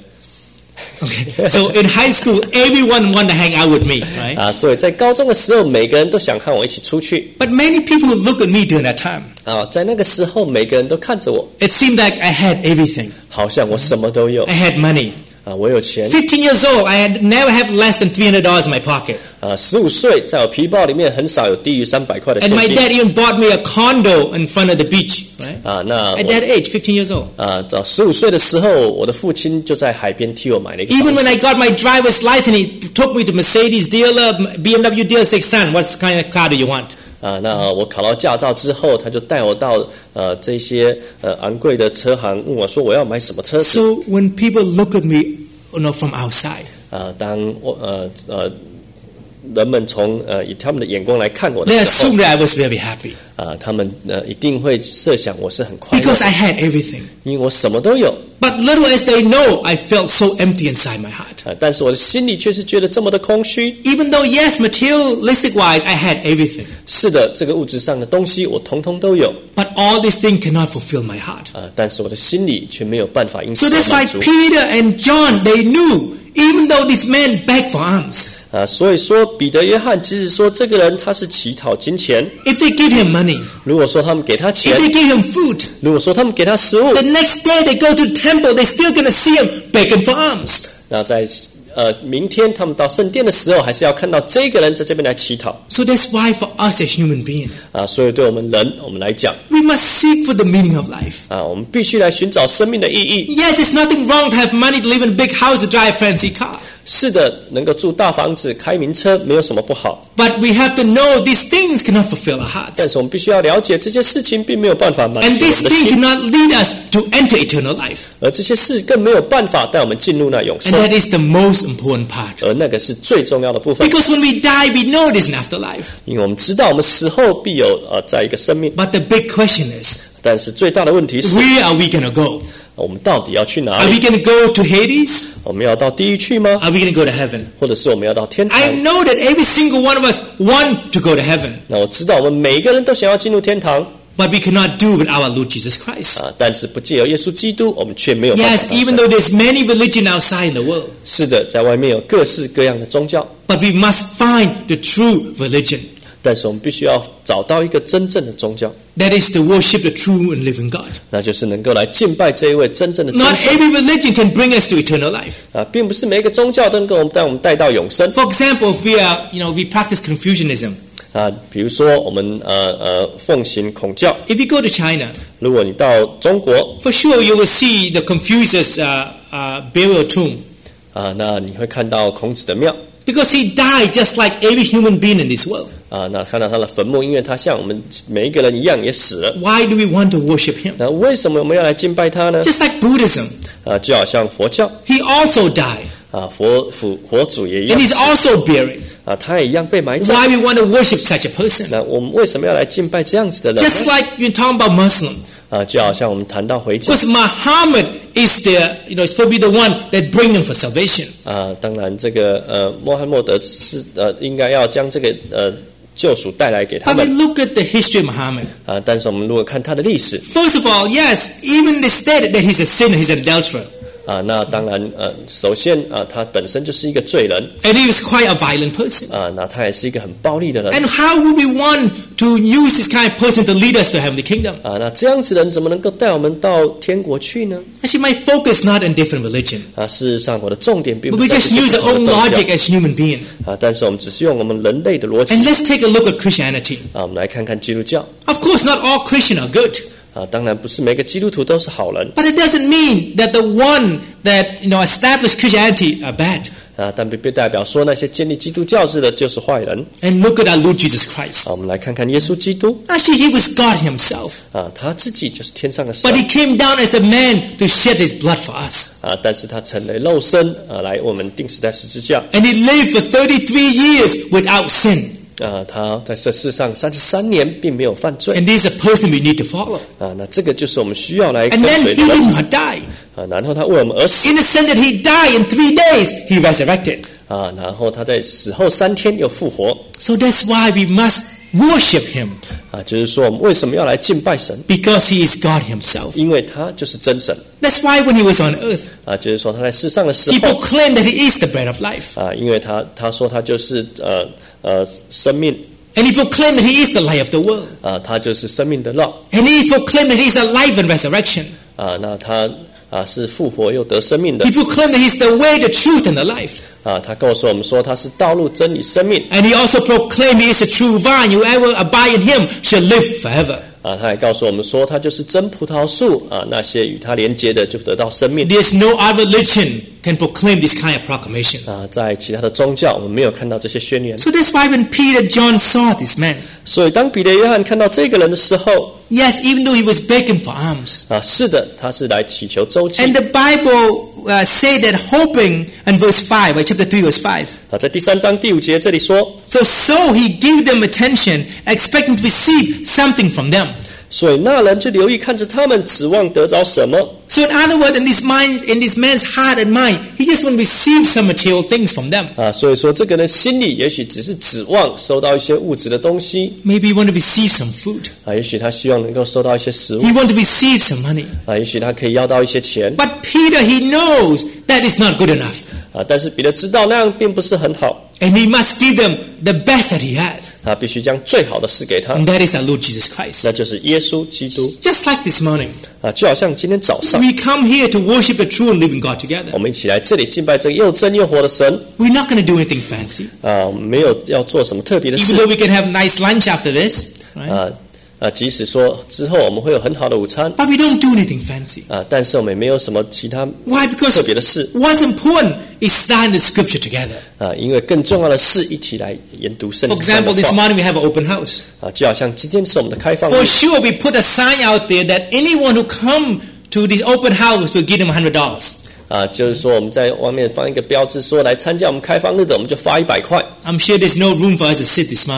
B: Okay. So in high school, everyone wanted to hang out with me, right?
A: 所以在高中的时候，每个人都想和我一起出去。
B: But many people look at me during that time.
A: 在那个时候，每个人都看着我，
B: It seemed like I had everything.
A: 好像我什么都有。
B: I had money.
A: 我有钱。
B: 15 years old, I had never have less than $300 in my pocket.
A: 15岁，在我皮包里面很少有低于300块的
B: And
A: 现
B: my
A: 金。
B: dad even bought me a condo in front of the beach, right?
A: 那
B: At that age, 15 years old.
A: 到15岁的时候，我的父亲就在海边替我买了一个
B: Even
A: 房
B: when
A: 子。
B: I got my driver's license, he took me to Mercedes dealer, BMW dealer, said, son, what kind of car do you want?
A: 那我考到驾照之后，他就带我到这些昂贵的车行，问我说我要买什么车子。
B: So when people look at me, from outside,
A: 当人们从以他们的眼光来看我的
B: they
A: 时候
B: assumed that I was very happy
A: 他们一定会设想我是很快乐
B: because I had everything.
A: 因为我什么都有。
B: But little as they know, I felt so empty inside my heart.
A: 但是我的心里却是觉得这么的空虚。
B: Even though, yes, materialistic wise, I had everything.
A: 是的，这个物质上的东西我统统都有。
B: But all these things cannot fulfill my heart.
A: 但是我的心里却没有办法因此
B: So
A: 而
B: that's why
A: 满足。
B: Peter and John, they knew, even though this man begged for alms,
A: 所以说彼得、约翰，即使说这个人他是乞讨金钱，
B: if they give him money,
A: 如果说他们给他
B: if
A: 钱，
B: they give him food,
A: 如果说他们给他食物，
B: the next day they go to the temple, they're still going to see him begging for alms.
A: 那在明天他们到圣殿的时候，还是要看到这个人在这边来乞讨。
B: So that's why for us as human beings,
A: 所以对我们人，我们来讲，
B: we must seek for the meaning of life.
A: 我们必须来寻找生命的意义。
B: Yes, there's nothing wrong to have money to live in a big house to drive a fancy car.
A: 是的，能够住大房子、开名车，没有什么不好。
B: But we have to know these things cannot fulfill our
A: 但
B: hearts.
A: 是我们必须要了解，这些事情并没有办法满
B: And
A: 足我
B: these
A: 们的
B: things
A: 心，
B: cannot lead us to enter eternal life.
A: 而这些事更没有办法带我们进入那永
B: And
A: 生。
B: that is the most important part.
A: 而那个是最重要的部分，
B: Because when we die, we know there's an afterlife.
A: 因为我们知道我们死后必有在一个生命。
B: But the big question is,
A: 但是最大的问题是，
B: Where are we going to go?
A: 我们到底要去哪
B: Are we
A: 里？
B: going to go to Hades?
A: 我们要到地狱去吗？
B: Are we going to go to heaven?
A: 或者是我们要到天堂？
B: I know that every single one of us want to go to heaven,
A: 那我知道我们每一个人都想要进入天堂
B: but we cannot do it with our Lord Jesus Christ.
A: 但是不藉由耶稣基督，我们却没有办法
B: Yes,
A: 达
B: even
A: 成。
B: though there's many religion outside in the world,
A: 是的，在外面有各式各样的宗教，
B: but we must find the true religion.
A: 但是我们必须要找到一个真正的宗教，
B: That is to worship the true and living God.
A: 那就是能够来敬拜这一位真正的真
B: Not
A: 神
B: every religion can bring us to eternal life.
A: 并不是每一个宗教都能够带我们带到永生
B: For example, if we practice Confucianism.
A: 比如说我们奉行孔教，
B: If you go to China,
A: 如果你到中国
B: for sure you will see the Confucius burial tomb,
A: 那你会看到孔子的庙
B: because he died just like every human being in this world.
A: 那看到他的坟墓，因为他像我们每一个人一样也死了。
B: Why do we want to worship him?
A: 那为什么我们要来敬拜他呢？
B: Just like Buddhism,
A: 就好像佛教
B: he also died,
A: 佛祖也一
B: and
A: 样
B: he's
A: 死
B: also buried.
A: 他也一样被埋葬。
B: Why we want to worship such a person?
A: 那我们为什么要来敬拜这样子的人
B: Just
A: 呢？
B: like you're talking about Muslim,
A: 就好像我们谈到回教
B: because Muhammad is supposed to be the one that bring them for salvation.
A: 当然这个穆罕默德是应该要将这个救赎带来给他
B: But we
A: 们
B: look at the history of Muhammad.
A: 但是我们如果看他的历史
B: First of all, yes, even they stated that he's a sinner, he's an adulterer.
A: 那当然首先他本身就是一个罪人
B: And he was quite a violent person.
A: 那他也是一个很暴力的人
B: And how would we want to use this kind of person to lead us to heavenly kingdom?
A: 那这样子的人怎么能够带我们到天国去呢？
B: Actually, my focus not in different religion.
A: 事实上我的重点并
B: But
A: 不
B: we
A: 在
B: just
A: 这些
B: use
A: 不
B: our
A: 同
B: own
A: 的宗
B: logic
A: 教
B: as human being.
A: 但是我们只是用我们人类的逻辑
B: And let's take a look at Christianity.
A: 我们来看看基督教
B: Of course, not all Christians are good.
A: 当然不是每个基督徒都是好人
B: But it doesn't mean that the one that established Christianity are bad.
A: 但并代表说那些建立基督教制的就是坏人
B: And look at our Lord Jesus Christ.
A: 我们来看看耶稣基督
B: Actually, he was God himself.
A: 他自己就是天上的神
B: But he came down as a man to shed his blood for us.
A: 但是他成为肉身来为我们钉死在十字架
B: And he lived for 33 years without sin.
A: 他在这世上33年并没有犯罪
B: And this is a person we need to follow.
A: 那这个就是我们需要来跟
B: And then
A: 随
B: he
A: 的
B: did
A: 人
B: not die.
A: 然后他为我们而死
B: In the sense that he died in 3 days, he resurrected.
A: 然后他在死后3天又复活
B: So that's why we must worship him,
A: 就是说我们为什么要来敬拜神
B: because he is God himself.
A: 因为他就是真神
B: That's why when he was on earth,
A: 就是说他在世上的时
B: he
A: 候
B: proclaimed that he is the bread of life.
A: 因为他说他就是生命
B: And he proclaimed that he is the light of the world.
A: 他就是生命的烙
B: And he proclaimed that he is the life and resurrection.
A: 那他是复活又得生命的
B: He proclaimed that he is the way, the truth, and the life.
A: 他告诉我们说他是道路真理生命
B: And he also proclaimed he is the true vine. Whoever abide in him shall live forever.
A: 他还告诉我们说他就是真葡萄树那些与他连接的就得到生命
B: There's no other religion can proclaim this kind of proclamation.
A: 在其他的宗教我们没有看到这些宣言
B: So that's why when Peter and John saw this man,
A: 所以当彼得约翰看到这个人的时候
B: yes, even though he was begging for alms,
A: 是的他是来祈求周济
B: and the Bible say that hoping in verse 5, chapter 3, verse 5.
A: 在第3章第5节这里说
B: So he gave them attention, expecting to receive something from them.
A: 所以那人就留意看着他们指望得着什么
B: So in other words, in this man's heart and mind, he just want to receive some material things from them.
A: 所以说这个人心里也许只是指望收到一些物质的东西
B: Maybe he want to receive some food.
A: 也许他希望能够收到一些食物
B: He want to receive some money.
A: 也许他可以要到一些钱
B: But Peter, he knows that is not good enough.
A: 但是彼得知道那样并不是很好
B: And he must give them the best that he had.
A: 他必须将最好的事给他
B: And that is our Lord Jesus Christ.
A: 那就是耶稣基督
B: Just like this morning,
A: 就好像今天早上
B: we come here to worship the true and living God together.
A: 我们一起来这里敬拜这个又真又活的神
B: We're not going to do anything fancy.
A: 没有要做什么特别的
B: Even
A: 事
B: though we can have nice lunch after this. Right?
A: 即使说之后我们会有很好的午餐
B: But we don't do anything fancy.
A: 但是我们也没有什么其他
B: Why? Because
A: 特别的事
B: what's important is studying the scripture together.
A: 因为更重要的是一起来研读圣
B: For
A: 经上的
B: example, this
A: 话
B: morning we have an open house.
A: 就好像今天是我们的开放日
B: For sure, we put a sign out there that anyone who come to this open house will give them $100.
A: 就是说我们在外面放一个标志说来参加我们开放日的我们就发100块
B: I'm sure there's no room for us to sit this morning.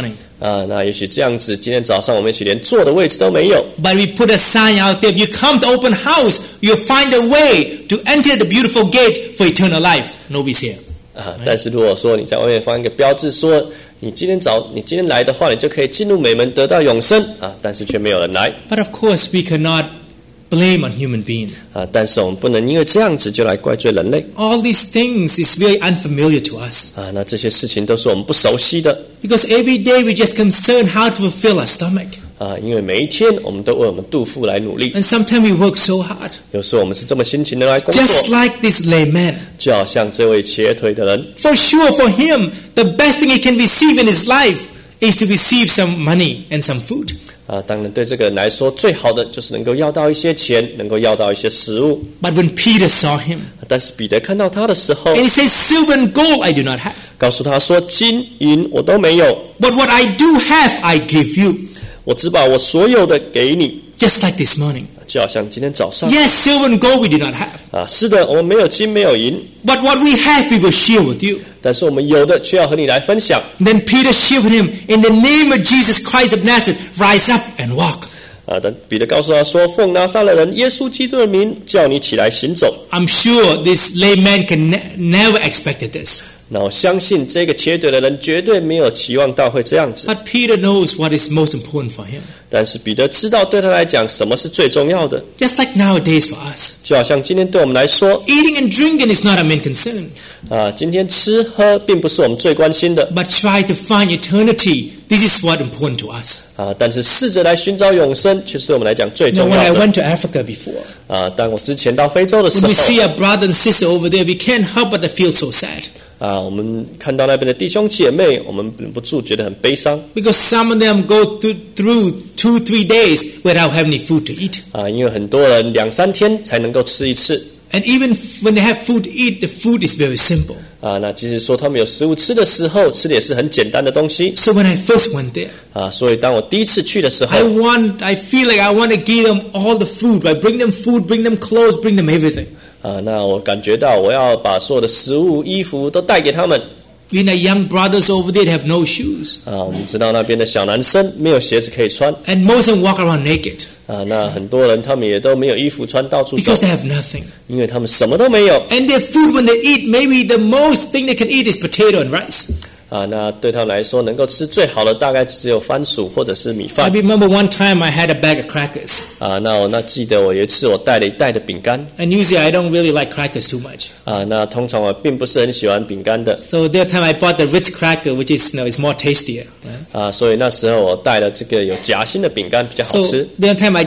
A: 那也许这样子，今天早上我们也许连坐的位置都没有。
B: But we put a sign out there. If you come to open house, you'll find a way to enter the beautiful gate for eternal life. Nobody's here.
A: 但是如果说你在外面放一个标志说，你今天来的话，你就可以进入美门得到永生但是却没有人来。
B: But of course, we cannot blame on human being.
A: 但是我们不能因为这样子就来怪罪人类。
B: All these things is very unfamiliar to us.
A: 那这些事情都是我们不熟悉的。
B: Because every day we just concerned how to fulfill our stomach.
A: 因为每一天我们都为我们肚腹来努力。
B: And sometimes we work so hard.
A: 有时候我们是这么辛勤的来工作。
B: Just like this layman.
A: 就好像这位瘸腿的人。
B: For sure, for him, the best thing he can receive in his life is to receive some money and some food.
A: 当然对这个人来说，最好的就是能够要到一些钱，能够要到一些食物。
B: But when Peter saw him,
A: 但是彼得看到他的时候
B: and he said, "Silver and gold I do not have.
A: 告诉他说，金银我都没有。
B: But what I do have, I give you."
A: 我只把我所有的给你。
B: Just like this morning.
A: 就好像今天早上。
B: Yes, silver and gold we do not have.
A: 是的，我们没有金没有银。
B: But what we have, we will share with you.
A: 但是我们有的却要和你来分享。
B: Then Peter shared with him, "In the name of Jesus Christ of Nazareth, rise up and walk."
A: 但彼得告诉他说：“奉拿撒勒人耶稣基督的名，叫你起来行走。”
B: I'm sure this layman can never expected this.
A: 那我相信这个瘸腿的人绝对没有期望到会这样子。
B: But Peter knows what is most important for him.
A: 但是彼得知道对他来讲什么是最重要的。
B: Just like nowadays for us.
A: 就好像今天对我们来说
B: ，eating and drinking is not our main concern.
A: 今天吃喝并不是我们最关心的。
B: But try to find eternity. This is what important to us.
A: 但是试着来寻找永生，却是对我们来讲最重要的。
B: When I went to Africa before.
A: 当我之前到非洲的时候
B: When we see our brother and sister over there, we can't help but to feel so sad.
A: 我们看到那边的弟兄姐妹，我们忍不住觉得很悲伤。
B: Because some of them go through 2-3 days without having any food to eat.
A: 因为很多人2-3天才能够吃一次。
B: And even when they have food to eat, the food is very simple.
A: 那即使说他们有食物吃的时候，吃的也是很简单的东西。
B: So when I first went there,
A: 所以当我第一次去的时候
B: I feel like I want to give them all the food. I bring them food, bring them clothes, bring them everything.
A: 那我感觉到我要把所有的食物、衣服都带给他们。
B: We know young brothers over there, they have no shoes.
A: 我们知道那边的小男生没有鞋子可以穿。
B: And most of them walk around naked.
A: 那很多人他们也都没有衣服穿，到处走。
B: Because they have nothing.
A: 因为他们什么都没有。
B: And their food when they eat, maybe the most thing they can eat is potato and rice.
A: 那对他们来说，能够吃最好的大概只有番薯或者是米饭。
B: I remember one time I had a bag of crackers.
A: 那记得我有一次我带了一袋的饼干。
B: And usually I don't really like crackers too much.
A: 那通常我并不是很喜欢饼干的。
B: So that time I bought the Ritz cracker, which is is more tastier.
A: 所以那时候我带了这个有夹心的饼干，比较好吃。
B: So that time I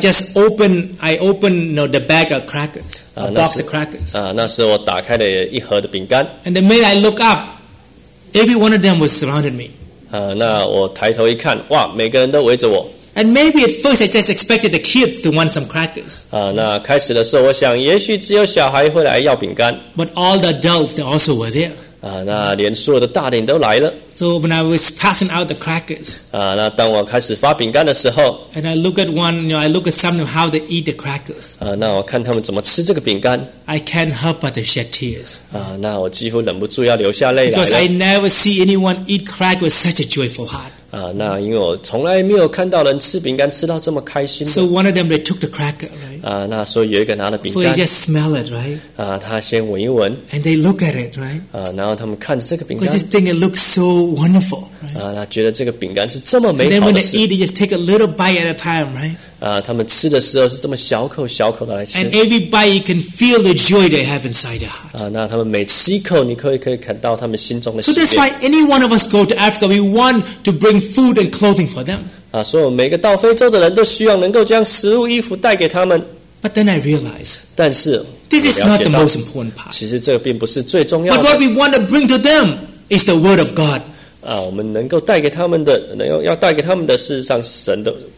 B: opened the bag of crackers, a box of crackers.
A: 那时候我打开了一盒的饼干。
B: And the minute I look up, every one of them was surrounded me.
A: 那我抬头一看，哇，每个人都围着我。
B: And maybe at first I just expected the kids to want some crackers.
A: 那开始的时候，我想也许只有小孩会来要饼干。
B: But all the adults, they also were there.
A: 那连所有的大人都来了。
B: So when I was passing out the crackers,
A: 那当我开始发饼干的时候
B: and I look at I look at some of how they eat the crackers.
A: 那我看他们怎么吃这个饼干
B: I can't help but to shed tears.
A: 那我几乎忍不住要流下泪来
B: Because
A: 了。
B: I never see anyone eat crackers with such a joyful heart.
A: 那因为我从来没有看到人吃饼干吃到这么开心的。
B: So one of them, they took the cracker, right?
A: 那所以有一个拿了饼
B: So
A: 干
B: they just smell it, right?
A: 他先闻一闻
B: And they look at it, right?
A: 然后他们看着这个饼
B: Because
A: 干
B: this thing, it looks so wonderful, right?
A: 他觉得这个饼干是这么
B: And
A: 美
B: then
A: 好
B: when
A: 的
B: they
A: 事
B: eat, they just take a little bite at a time, right?
A: 他们吃的时候是这么小口小口的来吃
B: And every bite, you can feel the joy they have inside their heart.
A: 那他们每吃一口，你可以看到他们心中的喜
B: So that's
A: 悦
B: why any one of us go to Africa, we want to bring food and clothing for them.
A: 所以我们每个到非洲的人都希望能够将食物、衣服带给他们。
B: But then I realize
A: 但是
B: this is
A: 我了
B: not
A: 解
B: the
A: 到
B: most important part.
A: 其实这个并不是最重要
B: But what
A: 的。
B: we want to bring to them is the Word of God.
A: 我们能够带给他们的，要带给他们的，事实上是神的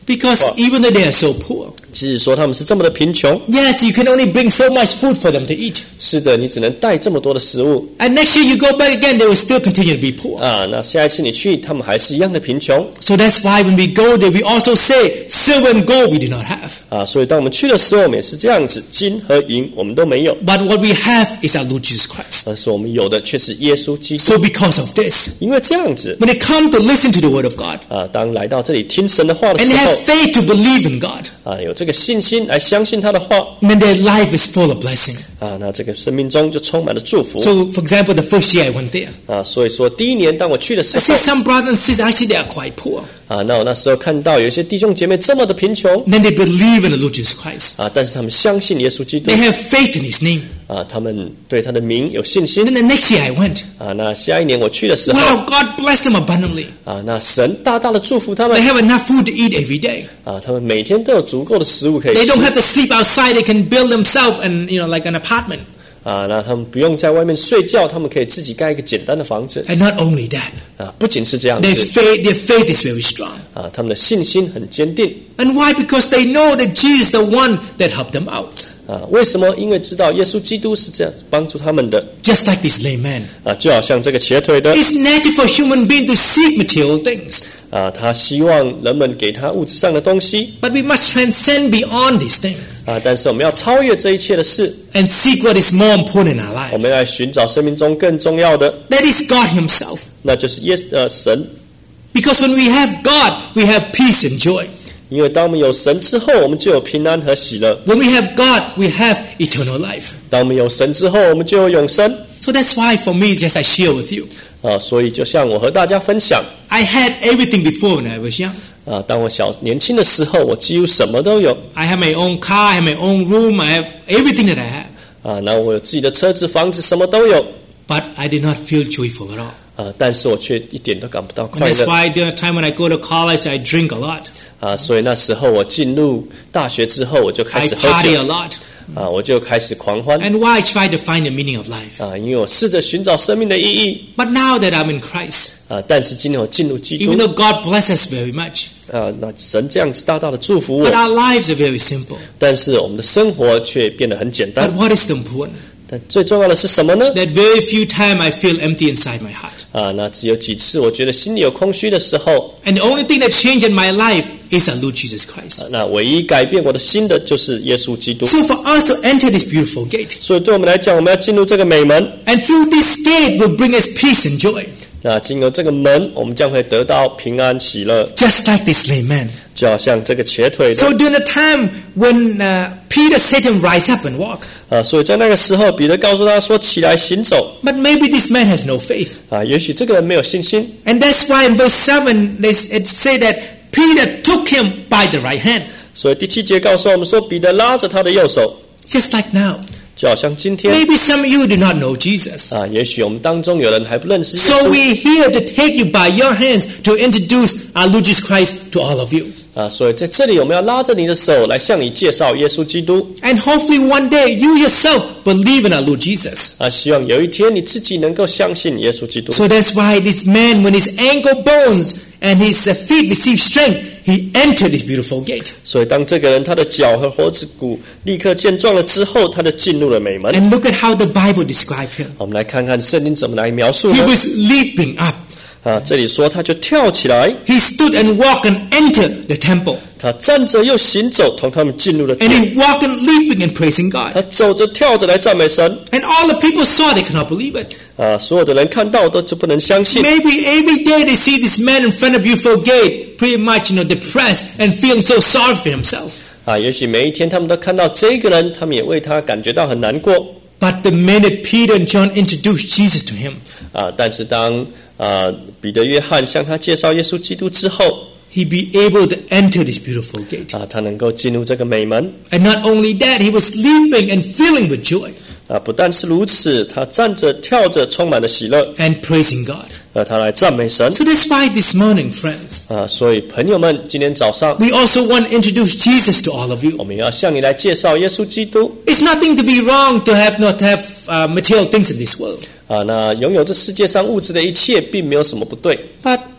B: Because even though they are so poor,
A: 即使说他们是这么的贫穷，
B: yes, you can only bring so much food for them to eat.
A: 是的，你只能带这么多的食物
B: And next year you go back again, they will still continue to be poor.
A: 啊。那下一次你去，他们还是一样的贫穷
B: So that's why when we go there, we also say, silver and gold we do not have.
A: 啊。所以当我们去的时候，我们也是这样子，金和银我们都没有，
B: But what we have is our Lord Jesus Christ.
A: 但是我们有的却是耶稣基督。
B: So because of this,
A: 因为这样子
B: when they come to listen to the word of God,
A: 啊，当来到这里听神的话的
B: and
A: 时
B: they
A: 候
B: have faith to believe in God,
A: 啊，有这个信心来相信他的话
B: then their life is full of blessing.
A: 啊，那这个生命中就充满了祝福
B: So, for example, the first year I went there,
A: 啊。所以说，第一年当我去的时
B: I
A: 候
B: see some brothers and sisters, actually they are quite poor.
A: 啊，那我那时候看到有一些弟兄姐妹这么的贫穷
B: Then they believe in the Lord Jesus Christ.
A: 啊，但是他们相信耶稣基督
B: They have faith in His name.
A: 啊，他们对他的名有信心
B: Then the next year I went.
A: 啊。那下一年我去的时候
B: Wow, God bless them abundantly.
A: 啊，那神大大的祝福他
B: They
A: 们
B: have enough food to eat every day.
A: 啊，他们每天都有足够的食物可以
B: They
A: 吃
B: don't have to sleep outside. They can build themselves and like an apartment.
A: 啊。那他们不用在外面睡觉，他们可以自己盖一个简单的房子
B: And not only that,
A: 啊。不仅是这样
B: their
A: 子
B: faith is very strong.
A: 啊，他们的信心很坚定
B: And why? Because they know that Jesus is the one that helped them out.
A: 啊。为什么？因为知道耶稣基督是这样帮助他们的
B: Just like this lame man.
A: 啊，就好像这个瘸腿的
B: It's natural for a human being to seek material things.
A: 啊，他希望人们给他物质上的东西
B: But we must transcend beyond these things
A: 啊，但是我们要超越这一切的事，
B: and seek what is more important in our
A: 我
B: lives.
A: 们要来寻找生命中更重要的，
B: That is God Himself.
A: 那就是神。
B: Because when we have God, we have peace and joy.
A: 因为当我们有神之后，我们就有平安和喜乐；
B: When we have God, we have eternal life.
A: 当我们有神之后，我们就有永生
B: So that's why for me, just I share with you.
A: 啊。所以就像我和大家分享
B: I had everything before when I was young.
A: 啊，当我年轻的时候，我几乎什么都有
B: I have my own car, I have my own room, I have everything that I have.
A: 啊。那我有自己的车子、房子，什么都有
B: But I did not feel joyful at all.
A: 啊，但是我却一点都感不到
B: And
A: 快
B: that's
A: 乐
B: why during the time when I go to college, I drink a lot.
A: 啊。所以那时候我进入大学之后，我就开
B: I
A: 始喝
B: party
A: 酒
B: a lot.
A: 啊，我就开始狂欢
B: And why I try to find the meaning of life.
A: 啊，因为我试着寻找生命的意义
B: But now that I'm in Christ,
A: 啊。但是今天我进入基
B: even
A: 督
B: though God bless us very much,
A: 啊，那神这样子大大的祝福
B: but
A: 我，
B: our lives are very simple.
A: 但是我们的生活却变得很简
B: But
A: 单。
B: what is important?
A: 但最重要的是什么呢？
B: That very few times I feel empty inside my heart.
A: 啊，那只有几次我觉得心里有空虚的时候，
B: And the only thing that changed in my life is our Lord Jesus Christ.
A: 那唯一改变我的心的就是耶稣基督。
B: So for us to enter this beautiful gate,
A: 所以对我们来讲，我们要进入这个美门。
B: and through this gate will bring us peace and joy.
A: 那进入这个门，我们将会得到平安喜乐，
B: Just like this lame man.
A: 就好像这个瘸腿的
B: So during the time when Peter said to him, rise up and walk.
A: 啊。所以在那个时候，彼得告诉他说：“起来行走。
B: But maybe this man has no faith. ”
A: 啊，也许这个人没有信心
B: And that's why in verse 7 it say that Peter took him by the right hand.
A: 所以第7节告诉我们说，彼得拉着他的右手，
B: Just like now.
A: 就好像今天
B: Maybe some of you do not know Jesus.
A: 啊，也许我们当中有人还不认识耶
B: So
A: 稣
B: we're here to take you by your hands to introduce our Lord Jesus Christ to all of you.
A: 啊，所以在这里我们要拉着你的手来向你介绍耶稣基督
B: And hopefully one day you yourself believe in our Lord Jesus.
A: 啊，希望有一天你自己能够相信耶稣基督
B: So that's why this man, when his ankle bones and his feet receive strength, he entered this beautiful gate.
A: 所以当这个人他的脚和脖子骨立刻健壮了之后，他就进入了美门。
B: And look at how the Bible describes him.
A: 我们来看看圣经怎么来描述
B: He
A: 呢？
B: was leaping up.
A: 啊，这里说他就跳起来，
B: He stood and walked and entered the temple.
A: 他站着又行走，同他们进入了
B: And
A: 殿。
B: he walked and leaping and praising God.
A: 他走着跳着来赞美神
B: And all the people saw, they could not believe it.
A: 啊！所有的人看到都不能相信
B: Maybe every day they see this man in front of beautiful gate, pretty much, depressed and feeling so sorry for himself.
A: 啊！也许每一天他们都看到这个人，他们也为他感觉到很难过
B: But the minute Peter and John introduced Jesus to him,
A: 啊！但是当彼得、约翰向他介绍耶稣基督之后
B: he be able to enter this beautiful gate.
A: 啊，他能够进入这个美门
B: And not only that, he was leaping and filling with joy
A: 啊！不但是如此，他站着跳着，充满了喜乐
B: and praising God.
A: 他来赞美神
B: So that's why this morning, friends,
A: 啊！所以朋友们，今天早上
B: we also want to introduce Jesus to all of
A: 我
B: you.
A: 们要向你来介绍耶稣基督
B: It's nothing to be wrong to not have material things in this world.
A: 啊！那拥有这世界上物质的一切，并没有什么不对
B: But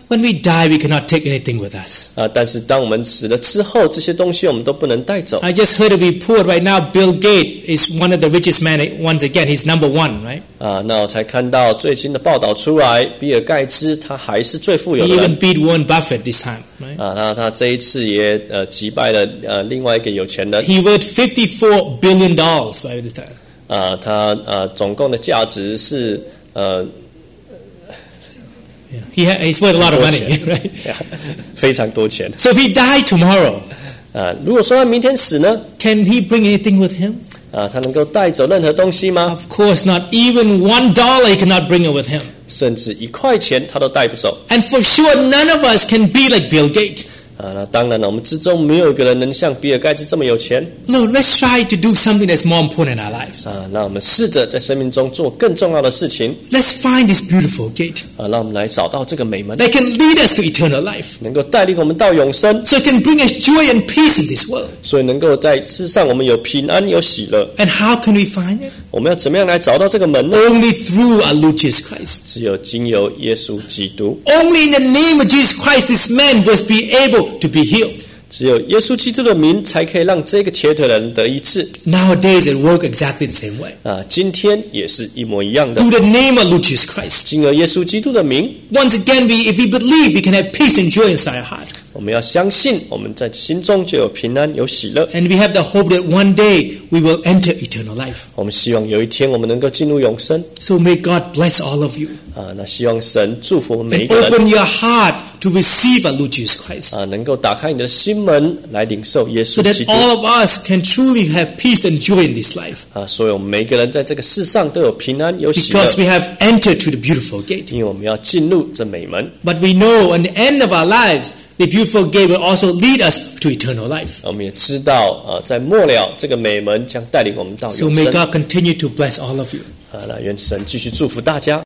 B: When we die, we cannot take anything with us.
A: 但是当我们死了之后，这些东西我们都不能带走。
B: I just heard a report right now. Bill Gates is one of the richest men. Once again, he's number one, right?
A: 那我才看到最新的报道出来，比尔盖茨他还是最富有
B: He
A: 的
B: even
A: 人。
B: beat Warren Buffett this time, right?
A: 那他这一次也击败了另外一个有钱人。
B: He worth $54 billion by this time.
A: 他总共的价值是
B: He's worth a lot of money, right?
A: 非常多钱。
B: So if he died tomorrow,
A: 如果说他明天死呢？
B: can he bring anything with him?
A: 他能够带走任何东西吗？
B: Of course not. Even $1 he cannot bring it with him.
A: 甚至1块钱他都带不走。
B: And for sure, none of us can be like Bill Gates.
A: 那当然了，我们之中没有一个人能像比尔盖茨这么有钱。
B: No, let's try to do something that's more important in our lives.
A: 那我们试着在生命中做更重要的事情。
B: Let's find this beautiful gate
A: 让我们来找到这个美门，
B: that can lead us to eternal life.
A: 能够带领我们到永生，
B: So it can bring us joy and peace in this world.
A: 所以能够在世上我们有平安有喜乐。
B: And how can we find it?
A: 我们要怎么样来找到这个门呢？
B: Only through our Lord Jesus Christ.
A: 只有经由耶稣基督，
B: Only in the name of Jesus Christ this man was be able to be healed.
A: 只有耶稣基督的名才可以让这个瘸腿的人得医治。
B: Nowadays it works exactly the same way.
A: 今天也是一模一样的。
B: Through the name of Lord Jesus Christ.
A: 经由耶稣基督的名，
B: Once again, if we believe, we can have peace and joy inside our heart.
A: 我们要相信，我们在心中就有平安有喜乐。
B: And we have the hope that one day we will enter eternal life.
A: 我们希望有一天我们能够进入永生。
B: So may God bless all of you.
A: 那希望神祝福我们每一
B: And
A: 个人。
B: open your heart to receive our Lord Jesus Christ.
A: 能够打开你的心门来领受耶
B: So
A: 稣
B: that
A: 基督。
B: all of us can truly have peace and joy in this life.
A: 所以我们每一个人在这个世上都有平安有喜乐，
B: Because we have entered to the beautiful gate.
A: 因为我们要进入这美门。
B: But we know at the end of our lives, the beautiful gate will also lead us to eternal life.
A: 我们也知道在末了这个美门将带领我们到
B: So
A: 永
B: may
A: 生。
B: God continue to bless all of you.
A: 那愿神继续祝福大家。